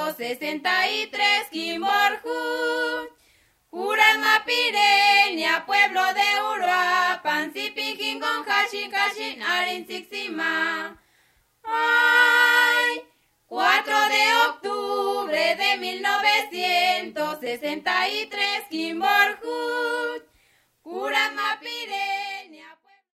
1963, Kimborjut. Mapireña, pueblo de Uruapan, Zipijin con Hashin, Kashin, Arin, Sixima. Ay, 4 de octubre de 1963, Kimborjut. Mapireña.